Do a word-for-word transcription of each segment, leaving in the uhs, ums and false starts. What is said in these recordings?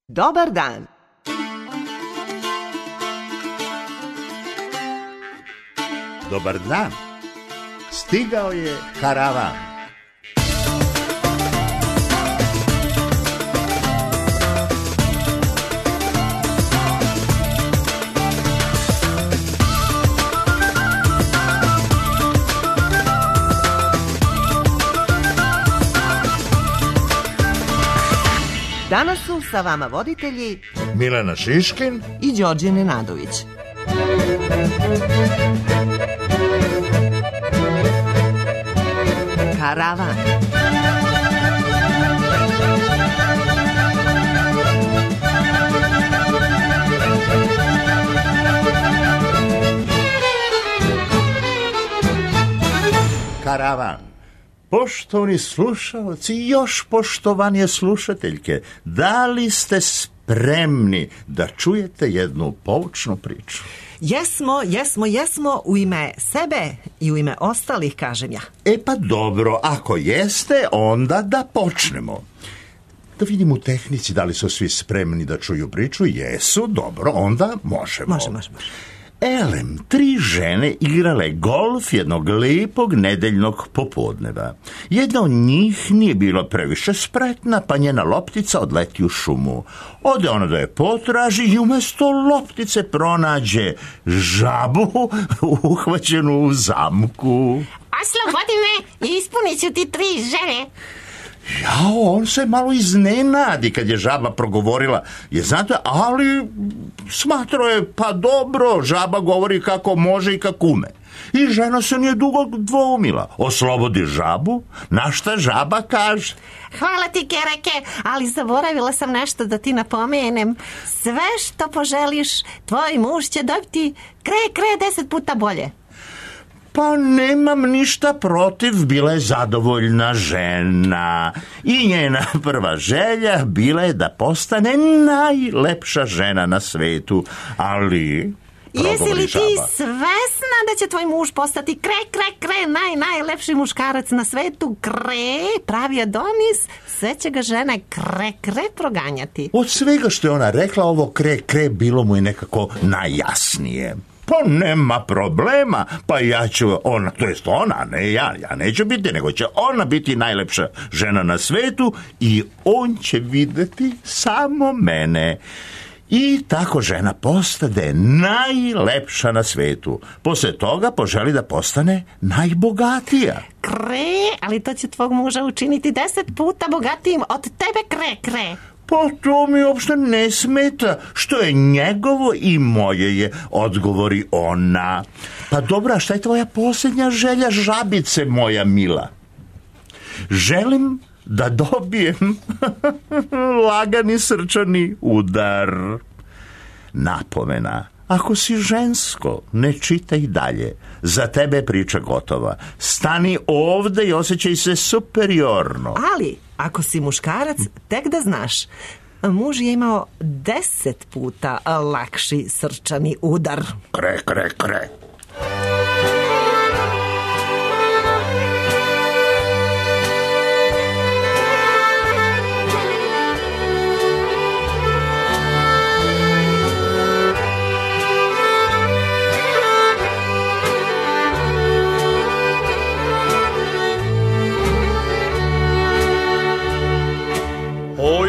Dobar dan. Dobar dan. Stigao je karavan. Danas su sa vama voditelji Milena Šiškin i Đorđe Nenadović. Karavan. Karavan. Poštovani slušalci i još poštovanije slušateljke, da li ste spremni da čujete jednu poučnu priču? Jesmo, jesmo, jesmo, u ime sebe i u ime ostalih, kažem ja. E pa dobro, ako jeste, onda da počnemo. Da vidimo u tehnici da li su svi spremni da čuju priču. Jesu, dobro, onda možemo. Može, može, može. Elem, tri žene igrale golf jednog lijepog nedeljnog popodneva. Jedna od njih nije bila previše spretna, pa njena loptica odleti u šumu. Ode ona da je potraži i umjesto loptice pronađe žabu uhvaćenu u zamku. Oslobodi me i ispunit ću ti tri želje. Jao, on se malo iznenadi kad je žaba progovorila. Je, znate, ali smatrao je, pa dobro, žaba govori kako može i kako ume. I žena se nije dugo dvoumila. Oslobodi žabu, na šta žaba kaže: Hvala ti, Kereke, ali zaboravila sam nešto da ti napomenem. Sve što poželiš, tvoj muž će dobiti kre, kre deset puta bolje. Pa nemam ništa protiv, bila je zadovoljna žena. I njena prva želja bila je da postane najlepša žena na svetu. Ali... Jesi li ti svesna da će tvoj muž postati kre, kre, kre, naj, najlepši muškarac na svetu? Kre, pravi Adonis, sve će ga žene kre, kre proganjati. Od svega što je ona rekla, ovo kre, kre bilo mu je nekako najjasnije. Pa nema problema, pa ja ću, ona, to jest ona, ne ja, ja neću biti, nego će ona biti najlepša žena na svetu i on će vidjeti samo mene. I tako žena postade najlepša na svetu. Poslije toga poželi da postane najbogatija. Kre, ali to će tvog muža učiniti deset puta bogatijim od tebe, kre, kre. Pa to mi uopšte ne smeta, što je njegovo i moje je, odgovori ona. Pa dobra, šta je tvoja posljednja želja, žabice moja mila? Želim da dobijem lagani srčani udar. Napomena: ako si žensko, ne čitaj dalje. Za tebe je priča gotova. Stani ovde i osjećaj se superiorno. Ali, ako si muškarac, tek da znaš, muž je imao deset puta lakši srčani udar. Kre, kre, kre. Oj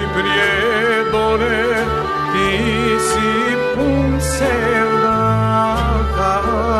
prijedore, ti si pun sevdaha,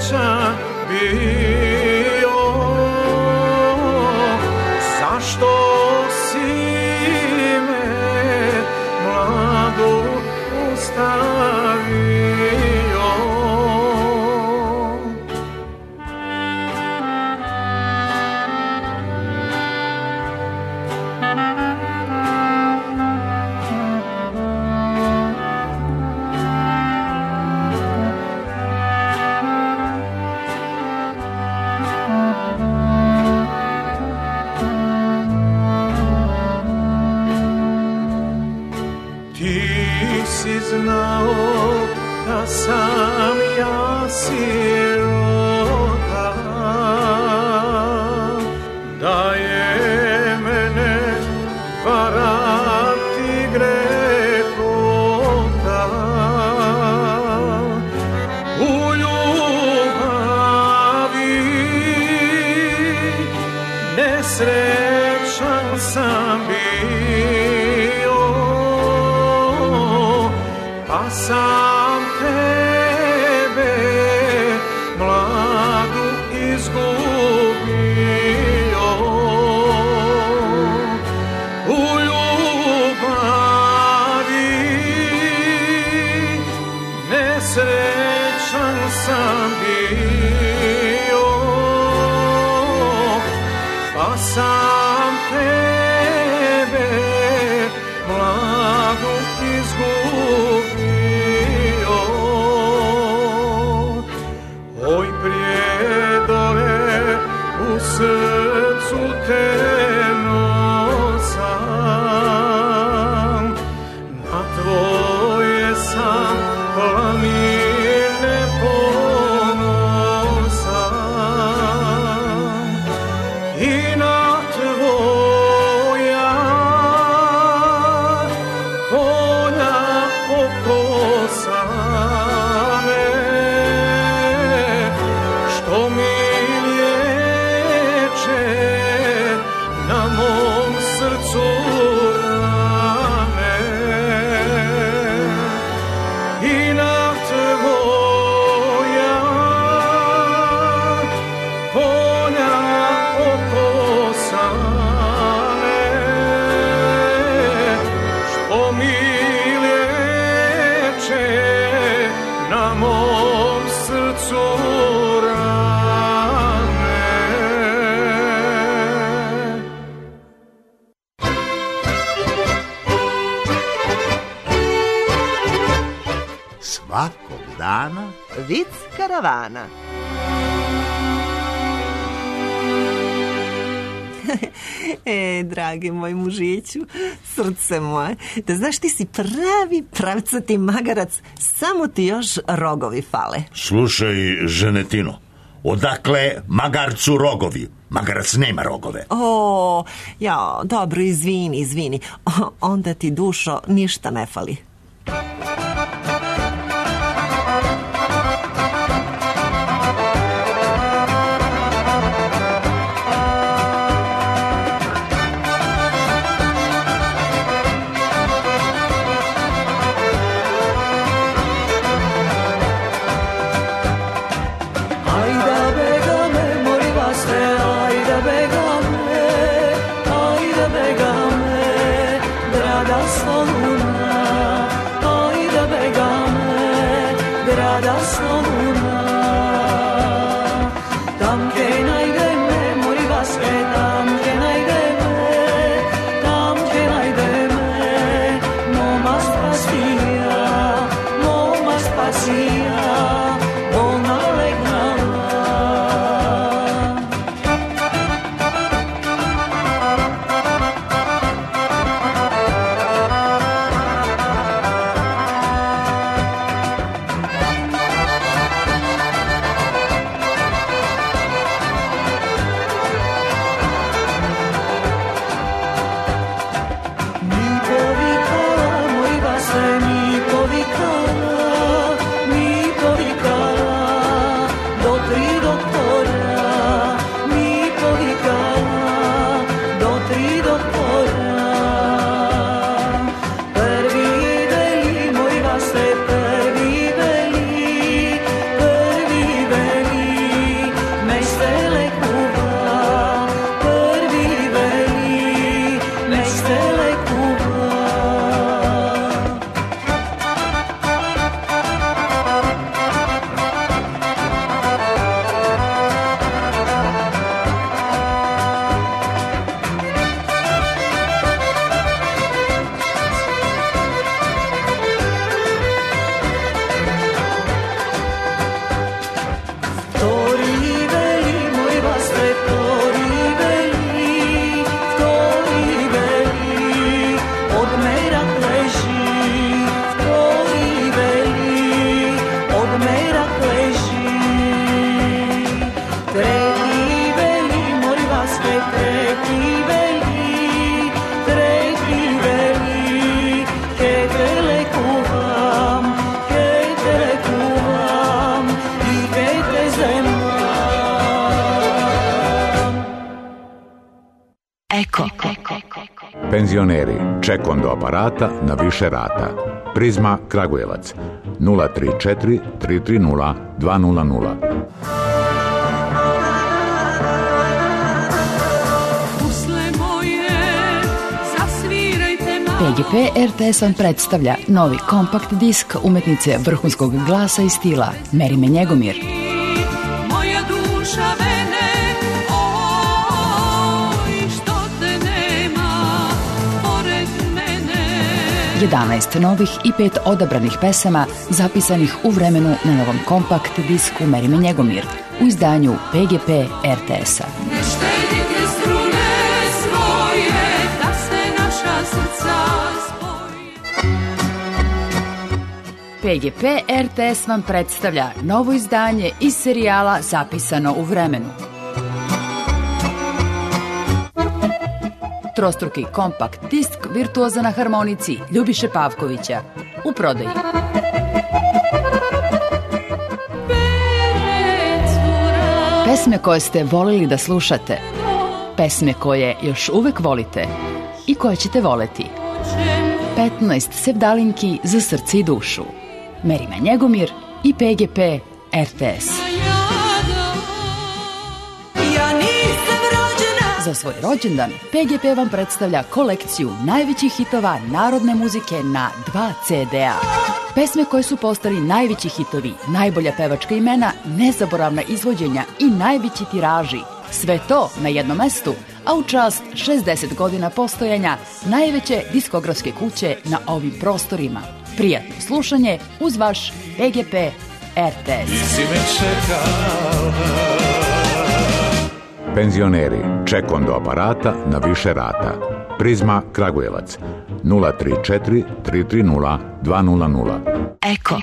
nesrećan bio, zašto si me mladu ostavio? Znao da sam ja sirota, da je mene varati grehota. U ljubavi nesrećan sam bio, pa sam tebe mladu izgubio. U ljubavi nesrećan sam bio, pa sam tebe mladu izgubio. Oj prijedore, u srcu te nosam, na tvoje sam planine ponosan i na tvoja polja okosane, što mi liječe na mom srcu rane. I na tvoja polja okosane, što mi liječe na mom srcu rane. Svakog dana Vic karavana. E, dragi moj mužiću, srce moje, da znaš, ti si pravi pravcati magarac, samo ti još rogovi fale. Slušaj, ženetino, odakle magarcu rogovi? Magarac nema rogove. O, ja, dobro, izvini, izvini. O, onda ti, dušo, ništa ne fali. Prvi veli, prvi veli, veli, treći veli, che te le kuvam, che te le kuvam i che te zemam. Eko. Penzioneri, ček do aparata na više rata. Prizma Kragujevac nula tri četiri tri tri nula dva nula nula. P G P R T S vam predstavlja novi kompakt disk umetnice vrhunskog glasa i stila Merime Njegomir. Moja duša vene, oj, što te nema pored mene. jedanaest novih i pet odabranih pesama zapisanih u vremenu na novom kompakt disku Merime Njegomir u izdanju P G P R T S-a. Ne štedite strune svoje, da se naša srca spoje. P G P R T S vam predstavlja novo izdanje iz serijala Zapisano u vremenu. Trostruki kompakt disk virtuoza na harmonici Ljubiše Pavkovića u prodaji. Pesme koje ste volili da slušate, pesme koje još uvek volite i koje ćete voleti. petnaest sevdalinki za srce i dušu. Merime Njegomir i P G P R T S. Za svoj rođendan P G P vam predstavlja kolekciju najvećih hitova narodne muzike na dva C D-a. Pesme koje su postali najveći hitovi, najbolja pevačka imena, nezaboravna izvođenja i najveći tiraži. Sve to na jednom mestu, a u čast šezdeset godina postojanja najveće diskografske kuće na ovim prostorima. Prijatno slušanje uz vaš P G P R T S. Penzioneri, ček do aparata na više rata. Prizma Kragujevac nula tri četiri tri tri nula dva nula nula. Eko.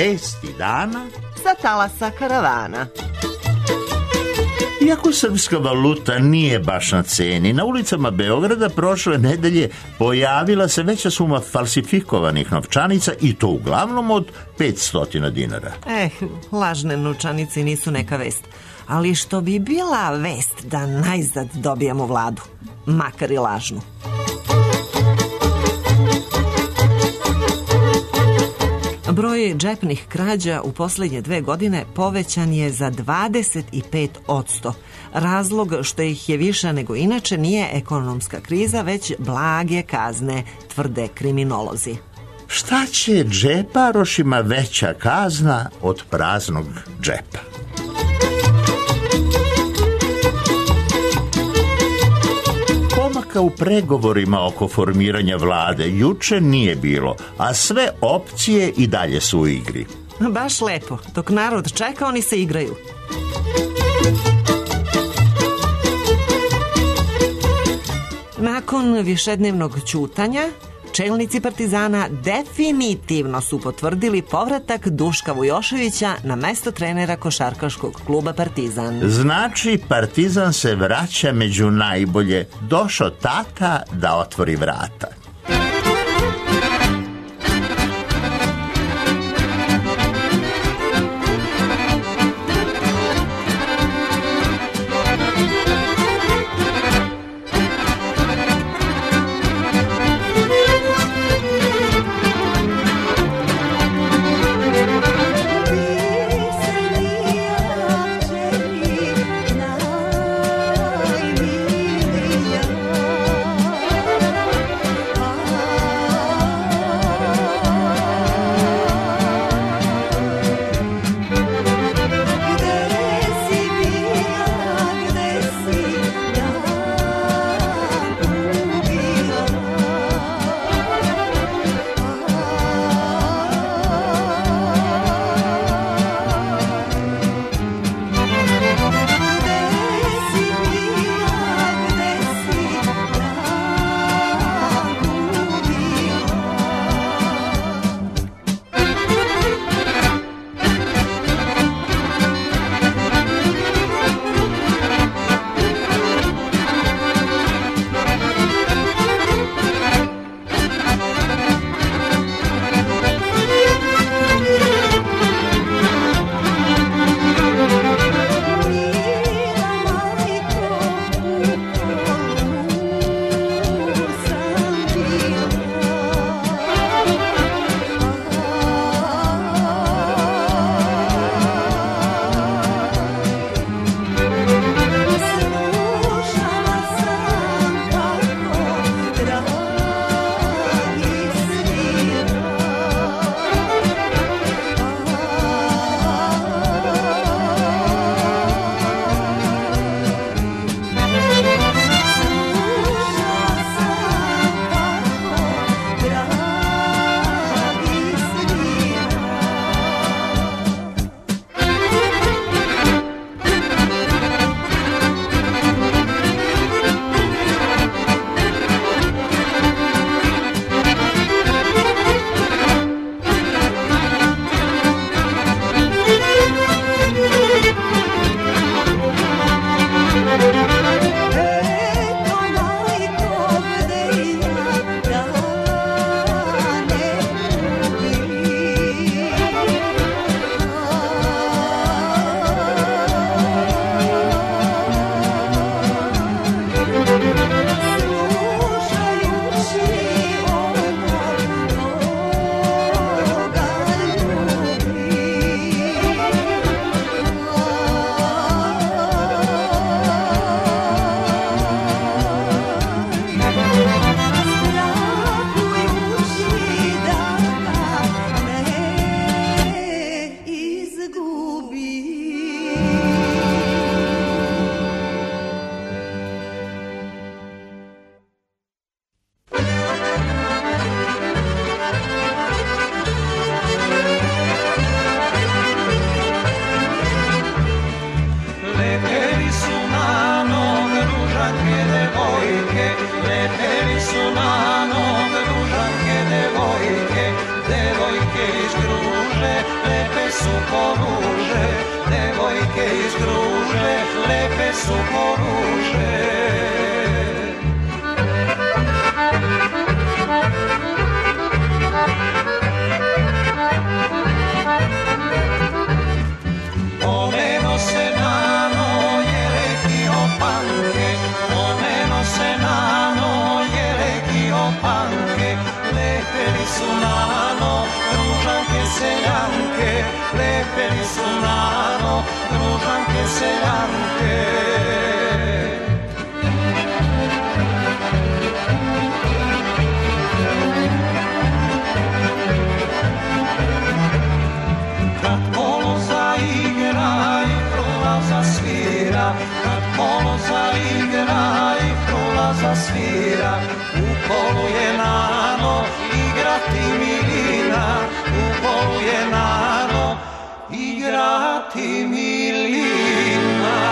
vesti dana sa talasa karavana. Iako srpska valuta nije baš na ceni, na ulicama Beograda prošle nedelje pojavila se veća suma falsifikovanih novčanica i to uglavnom od petsto dinara. Eh, lažne novčanice nisu neka vest. Ali što bi bila vest da najzad dobijemo vladu, makar i lažnu. Broj džepnih krađa u posljednje dve godine povećan je za dvadeset pet posto. Razlog što ih je više nego inače nije ekonomska kriza, već blage kazne, tvrde kriminolozi. Šta će džeparošima veća kazna od praznog džepa? Pomaka u pregovorima oko formiranja vlade juče nije bilo, a sve opcije i dalje su u igri. Baš lepo, dok narod čeka, oni se igraju. Nakon višednevnog ćutanja, čelnici Partizana definitivno su potvrdili povratak Duška Vujoševića na mesto trenera košarkaškog kluba Partizan. Znači, Partizan se vraća među najbolje. Došao tata da otvori vrata. devojke iz Gruže, su poruže, devojke iz Gruže, lepe su poruže. One nose na noje reki opanke, one nose na noje reki opanke, lepeli su nano, družanke seljanke, lepeli su nano, družanke seljanke. Kad kolo zaigra i frula zasvira, kad kolo zaigra i frula zasvira, u kolu je nano igrati milina, u kolu je nano igrati milina.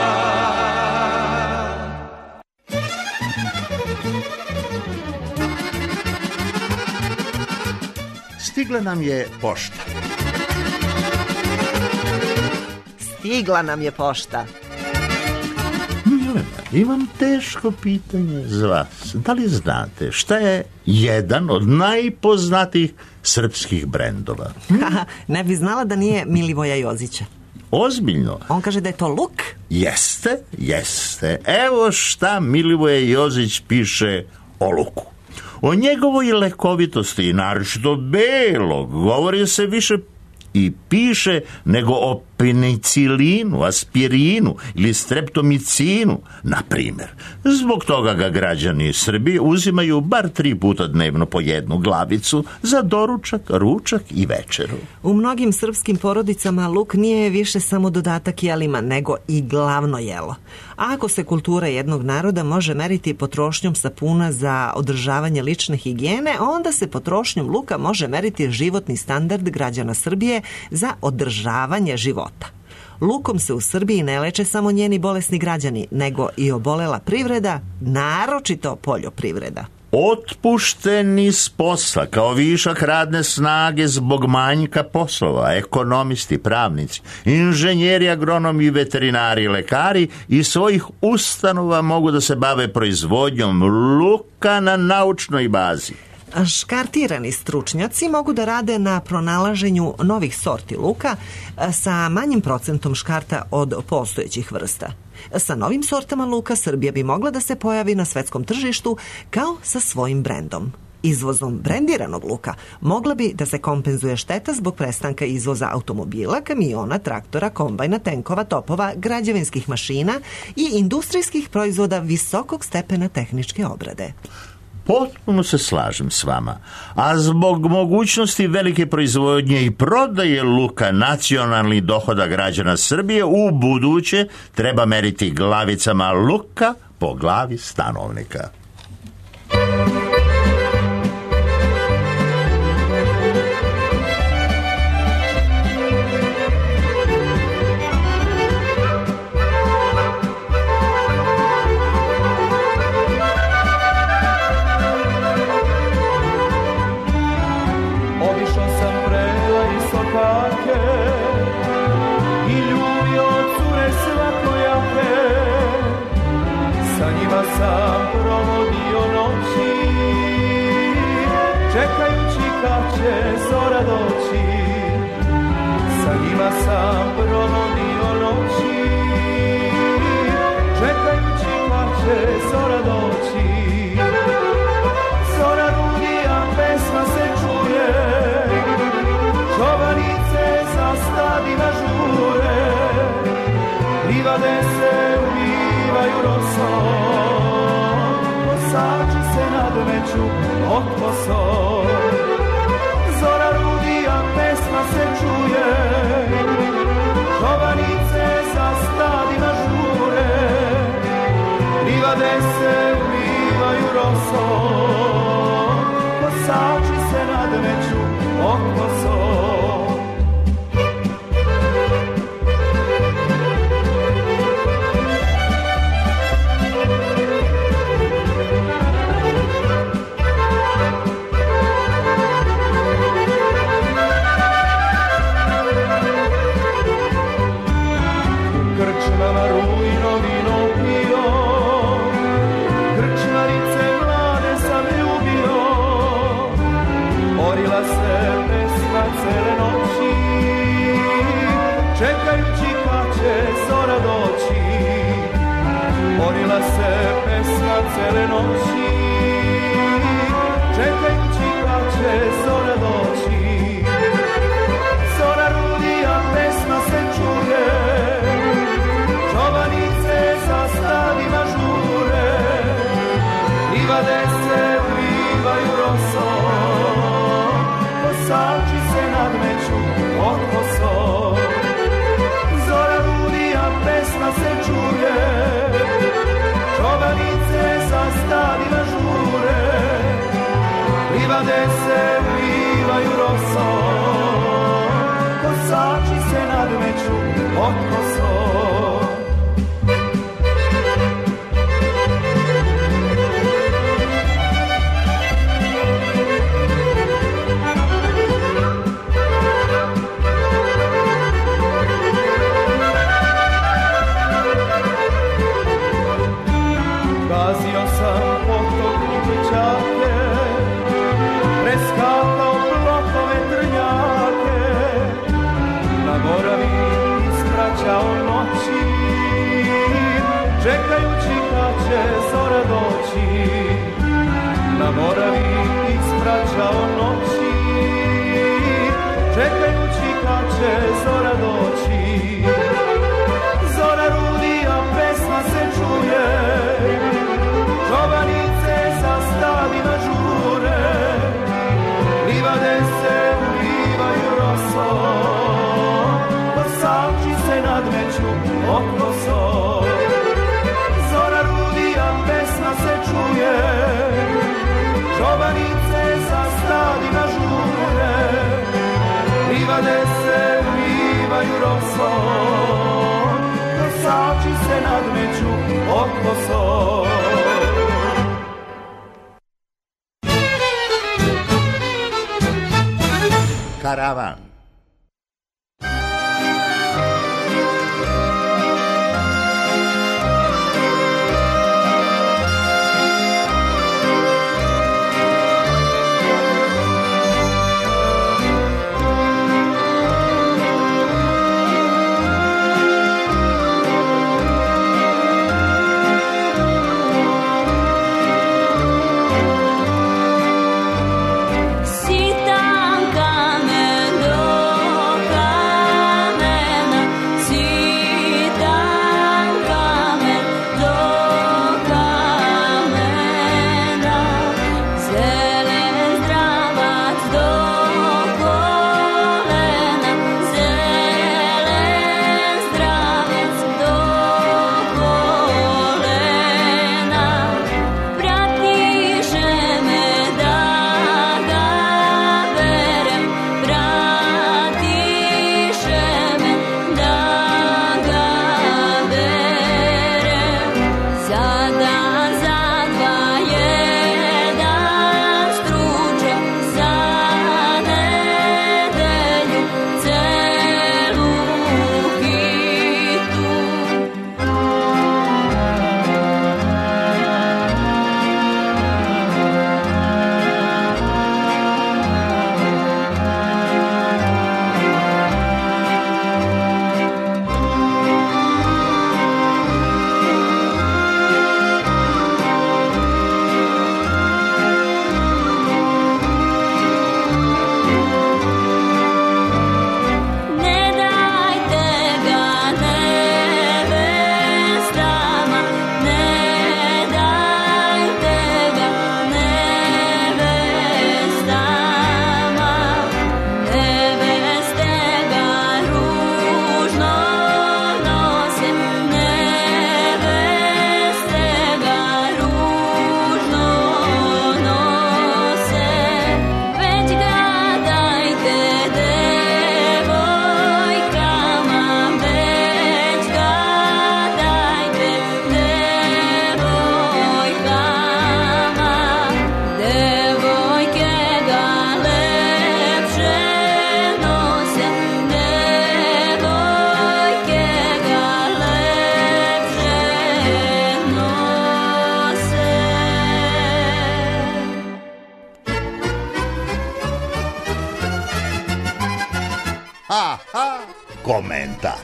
Stigla nam je pošta. Stigla nam je pošta. Milena, imam teško pitanje za vas. Da li znate šta je jedan od najpoznatijih srpskih brendova? Ne bi znala da nije Milivoja Jozića. Ozbiljno? On kaže da je to luk. Jeste, jeste. Evo šta Milivoje Jozić piše o luku. O njegovoj lekovitosti, naročito belog, govori se više i piše nego o penicilinu, aspirinu ili streptomicinu, na primjer. Zbog toga ga građani Srbije uzimaju bar tri puta dnevno po jednu glavicu za doručak, ručak i večeru. U mnogim srpskim porodicama luk nije više samo dodatak jelima, nego i glavno jelo. A ako se kultura jednog naroda može meriti potrošnjom sapuna za održavanje lične higijene, onda se potrošnjom luka može meriti životni standard građana Srbije za održavanje života. Lukom se u Srbiji ne leče samo njeni bolesni građani, nego i obolela privreda, naročito poljoprivreda. Otpušteni s posla kao višak radne snage zbog manjka poslova, ekonomisti, pravnici, inženjeri, agronomi, veterinari, lekari iz svojih ustanova mogu da se bave proizvodnjom luka na naučnoj bazi. Škartirani stručnjaci mogu da rade na pronalaženju novih sorti luka sa manjim procentom škarta od postojećih vrsta. Sa novim sortama luka Srbija bi mogla da se pojavi na svetskom tržištu kao sa svojim brendom. Izvozom brendiranog luka mogla bi da se kompenzuje šteta zbog prestanka izvoza automobila, kamiona, traktora, kombajna, tenkova, topova, građevinskih mašina i industrijskih proizvoda visokog stepena tehničke obrade. Potpuno se slažem s vama, a zbog mogućnosti velike proizvodnje i prodaje luka nacionalni dohodak građana Srbije u buduće treba meriti glavicama luka po glavi stanovnika. Sam provodio noći, čekajući kad će zora doći. Zora rudija, pesma se čuje, čobanice za stadima žure, livade se umivaju rosom, kosači se nadmeću od kosom. Zora rudija, pesma se čuje, čobanice za stadima žure, livade se umivaju rosom, kosači se nadmeću od kosom. noći, čekajući kad će zora doći. Zora rudija, pesma se čuje, čobanice za stadima žure, livade se ulivaju rosom, kosači se nadmeću od kosom. Zora rudija, pesma se čuje, čobanice za stadima žure, livade se ulivaju rosom, kosači se nadmeću od kosom. Gazio sam potok Kupićake, preskakao blokove trnjake, na Moravi ispraćao noći, čekajući kad će zora doći. Na Moravi ispraćao noći, čekajući kad će zora doći. Zora rudija, pesma se čuje, čobanice za stadima žure, livade se ulivaju rosom, kosači se nadmeću od kosom. Zora rudija, pesma se čuje, čobanice za stadima žure, livade se ulivaju rosom, kosači se nadmeću od kosom. Karavan. Sitan kamen do kamena, sitan kamen do kamena, zelen zdravac do kolena, zelen zdravac do kolena, pratiše me da ga berem, pratiše me da ga berem. Sada za dva jedan stručo, za nedelju celu hitu. Ne dajte ga nevestama, ne dajte ga nevestama, neveste ga ružno nose, neveste ga ružno nose, već ga dajte devojkama, već ga dajte devojkama, devojke ga lepše nose, devojke ga lepše nose. Ha, ha. Komentar.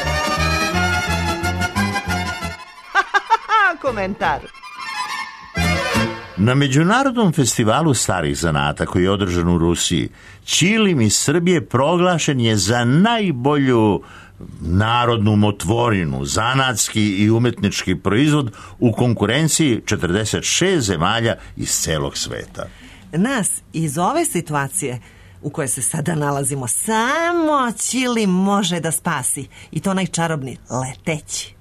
Komentar. Na Međunarodnom festivalu starih zanata koji je održan u Rusiji, ćilim iz Srbije proglašen je za najbolju narodnu umotvorinu, zanatski i umetnički proizvod u konkurenciji četrdeset šest zemalja iz celog sveta. Nas iz ove situacije u kojoj se sada nalazimo samo ćilim može da spasi, i to onaj čarobni leteći.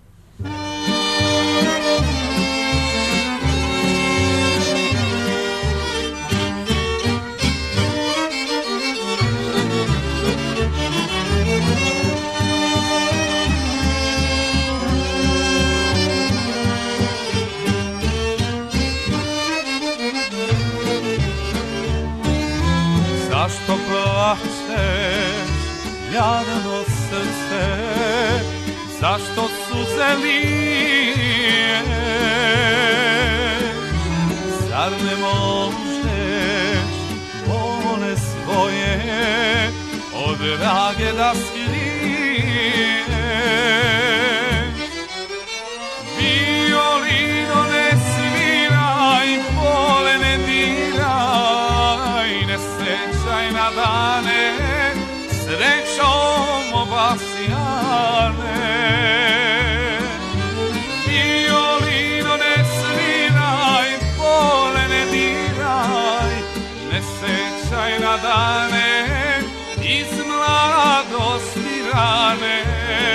Zašto plačeš, jadno srce, zašto suze lije? Zar ne možeš bole svoje od rage da skriješ? Violino ne sviraj, pole ne diraj, ne sećaj na dane srećom obasjane. Violino ne sviraj, pole ne diraj, ne sećaj na dane iz mladosti rane.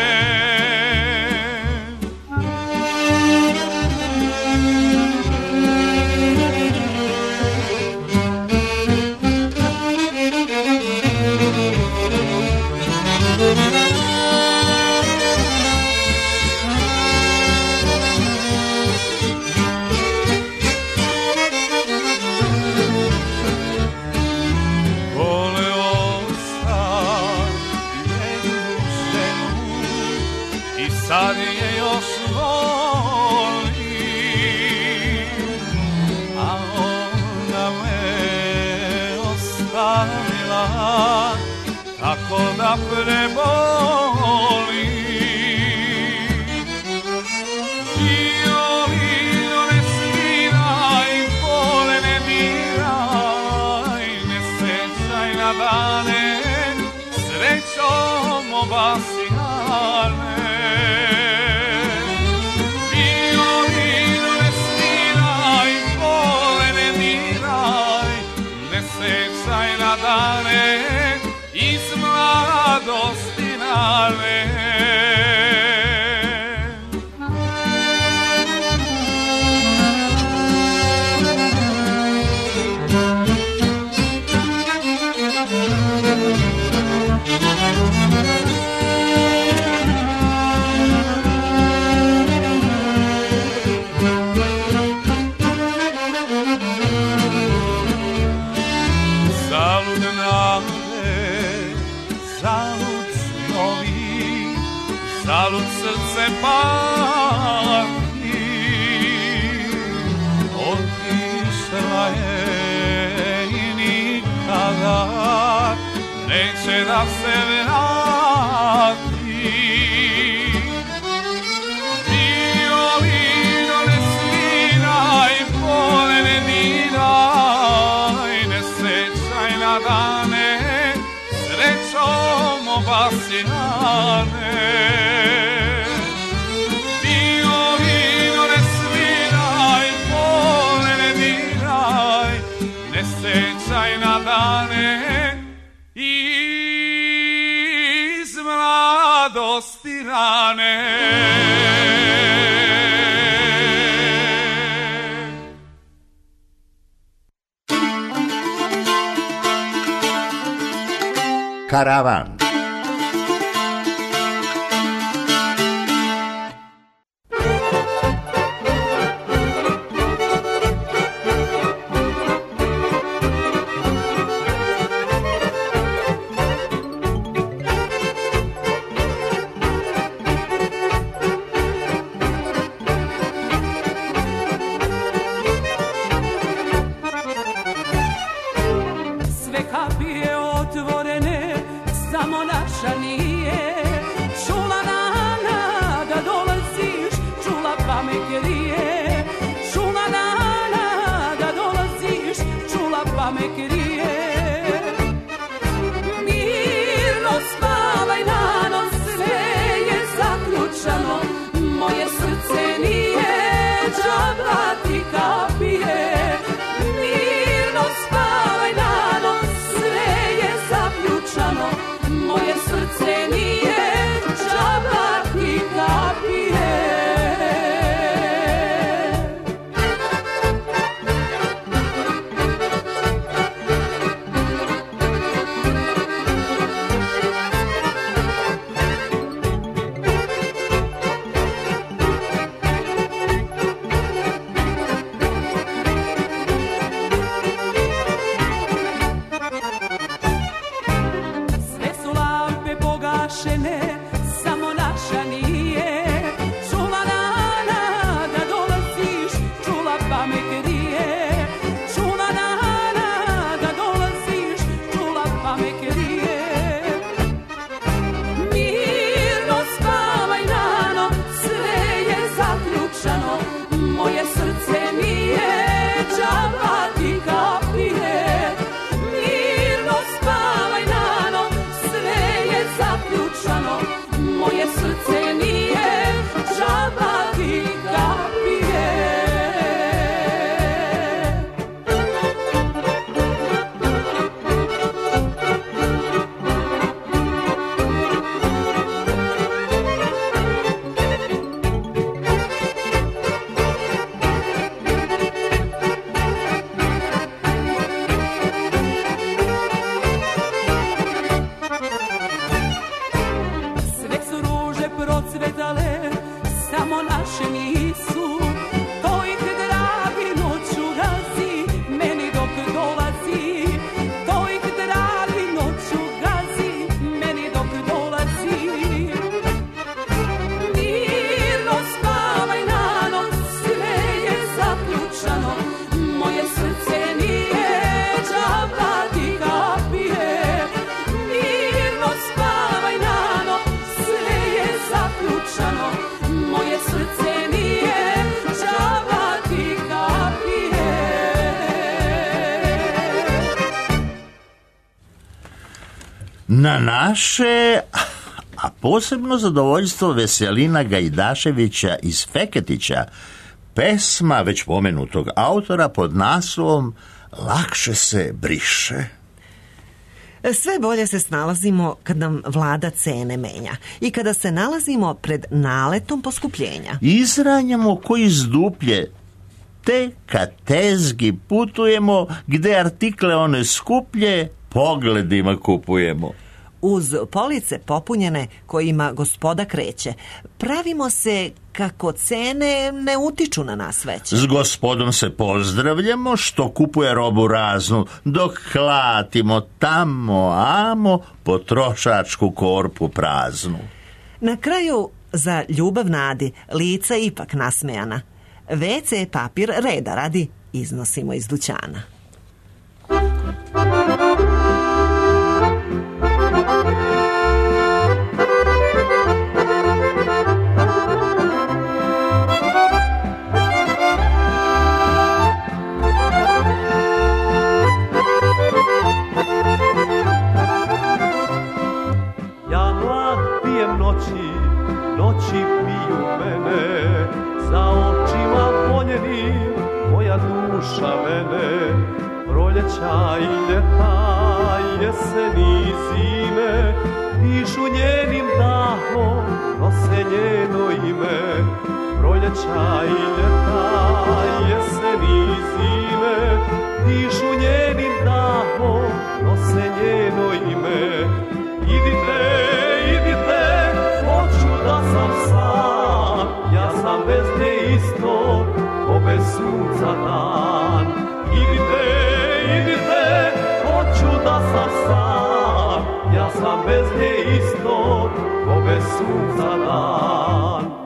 Sad je još voli, a ona me ostavila tako da preboli. Violino ne sviraj, pole ne diraj, ne sećaj na dane srećom obasjane. Dane iz mladosti nale. Zalud srce pati, otišla je i nikada neće da se vrati. Violino ne sviraj, pole ne diraj, ne sećaj na dane srećom obasjane. Violino ne sviraj, pole ne diraj, ne sećaj na dane iz mladosti rane. Karavan. Sve kapije otvorene, samo me krije. Mirno spavaj nano, sve je zaključano, moje srce nije džaba ti kapije. Mirno spavaj nano, sve je zaključano, moje srce nije džaba ti kapije. Sve su lampe pogašene, samo naša nije. Čula nana da dolaziš, čula pa me krije. Čula nana da dolaziš, čula pa me krije. Mirno spavaj nano, sve je zaključano, moje srce nije džaba ti kapije. Mirno spavaj nano, sve je zaključano, moje srce nije džaba ti kapije. Sve su ruže procvetale, samo naše nisu. To ih dragi noću gazi, meni dok dolazi. To ih dragi noću gazi, meni dok dolazi. Mirno spavaj nano, sve je zaključano, moje srce nije džaba ti kapije. Mirno spavaj nano, sve je zaključano, moje srce nije džaba ti kapije. Na naše, a posebno zadovoljstvo Veselina Gajdaševića iz Feketića, pesma već pomenutog autora pod naslovom Lakše se briše. Sve bolje se snalazimo kad nam vlada cene menja i kada se nalazimo pred naletom poskupljenja. Izranjamo ko iz duplje, te kad tezgi putujemo, gde artikle one skuplje, pogledima kupujemo. Uz police popunjene kojima gospoda kreće, pravimo se kako cene ne utiču na nas već. S gospodom se pozdravljamo što kupuje robu raznu, dok klatimo tamo amo potrošačku korpu praznu. Na kraju, za ljubav nadi, lica ipak nasmejana. ve ce papir reda radi iznosimo iz dućana. Ja mlad pijem noći, noći piju mene, za očima voljenim moja duša vene. Proljeća i ljeta, jeseni i zime, dišu njenim dahom, nose njeno ime. Proljeća i ljeta, jeseni i zime, dišu njenim dahom, nose njeno ime. Idite, idite, hoću da sam sam, ja sam bez nje isto, ko bez sunca dan. Idite, idite, hoću da sam sam, ja sam bez nje isto, ko bez sunca dan.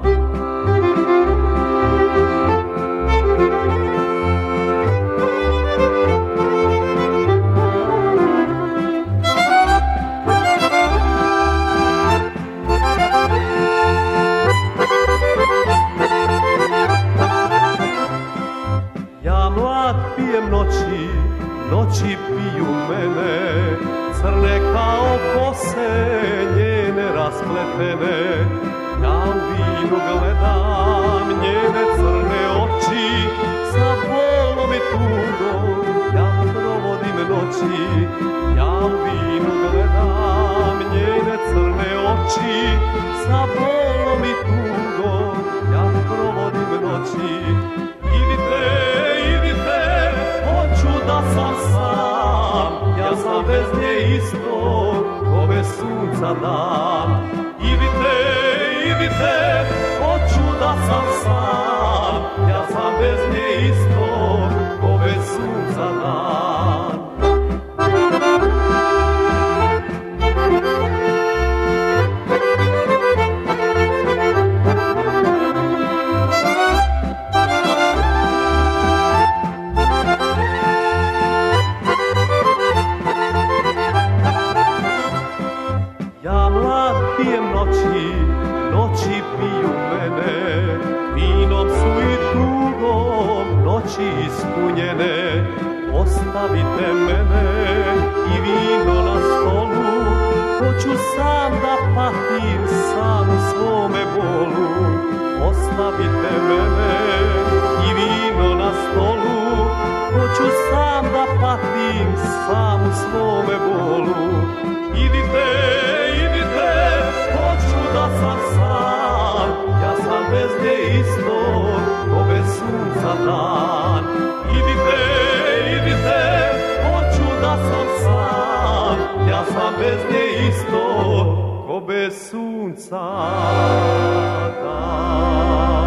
Ja mlad mlad pijem noći, noći piju mene, crne kao kose njene raspletene. Ja u vinu gledam njene crne oči, sa bolom i tugom ja provodim noći. Ja u vinu gledam njene crne oči, sa bolom i tugom ja provodim noći. Idite, idite, hoću da sam sam, ja sam bez nje isto, ko bez sunca dan. Idite, idite, hoću da sam sam, ja sam bez nje isto, ko bez sunca dan. Ja mlad pijem noći, noći piju mene, vinom su i tugom noći ispunjene. Ostavite mene i vino na stolu, hoću sam da patim sam u svome bolu. Ostavite mene i vino na stolu, hoću sam da patim sam u svome bolu. Idite, idite, hoću da sam sam, ja sam bez nje isto, ko bez sunca dan. Idite, idite, hoću da sam sam, ja sam bez nje isto, ko bez sunca dan.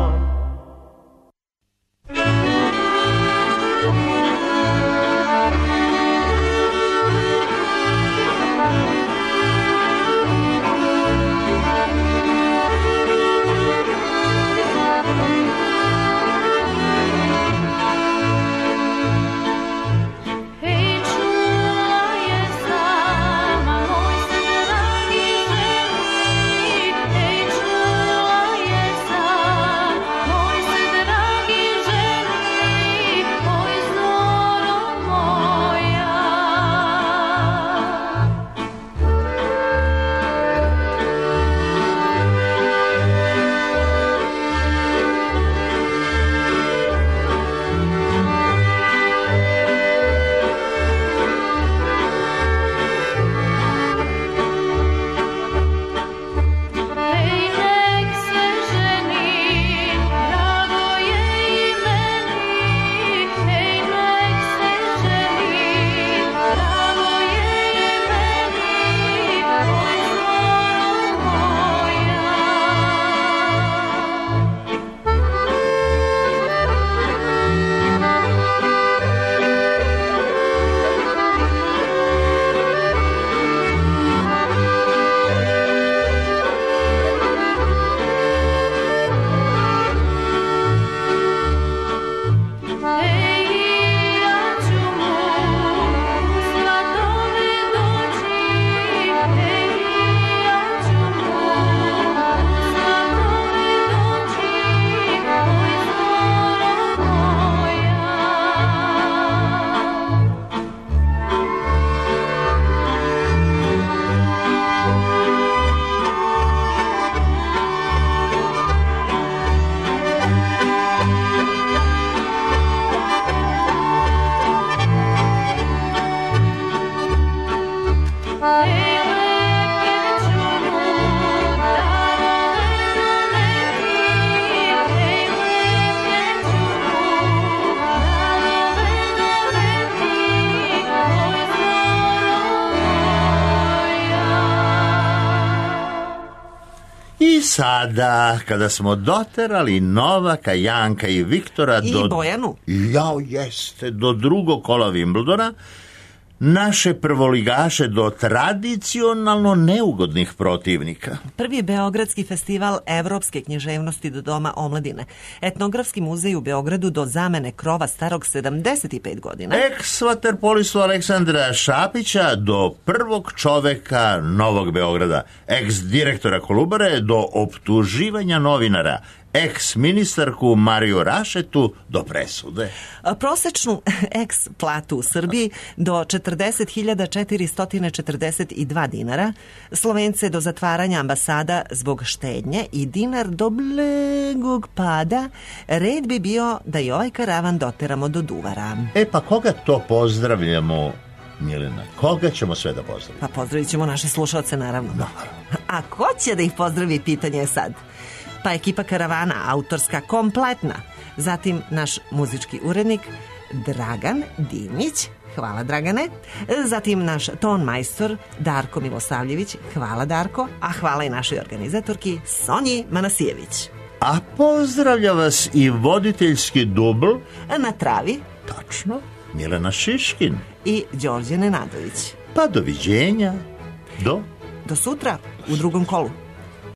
Sada, kada smo doterali Novaka, Janka i Viktora I do... Bojanu. Jao, jeste, do drugog kola Wimbledona, naše prvoligaše do tradicionalno neugodnih protivnika. Prvi Beogradski festival evropske književnosti do Doma omladine. Etnografski muzej u Beogradu do zamene krova starog sedamdeset pet godina. Eks-vaterpolistu Aleksandra Šapića do prvog čoveka Novog Beograda. Eks-direktora Kolubare do optuživanja novinara. ex-ministarku Mariju Rašetu do presude. Prosečnu eks platu u Srbiji do četrdeset hiljada četiristo četrdeset dva dinara, Slovence do zatvaranja ambasada zbog štednje i dinar do blegog pada, red bi bio da i ovaj karavan doteramo do Duvara. E pa koga to pozdravljamo, Milena? Koga ćemo sve da pozdravimo? Pa pozdravit ćemo naše slušalce, naravno. A ko će da ih pozdravi, pitanje je sad. Pa ekipa karavana, autorska, kompletna. Zatim naš muzički urednik Dragan Dimić, hvala Dragane. Zatim naš ton majstor Darko Milosavljević, hvala Darko. A hvala i našoj organizatorki Sonji Manasijević. A pozdravlja vas i voditeljski dubl Na travi tačno Milena Šiškin. i Đorđe Nenadović. Pa doviđenja. Do Do sutra u drugom kolu.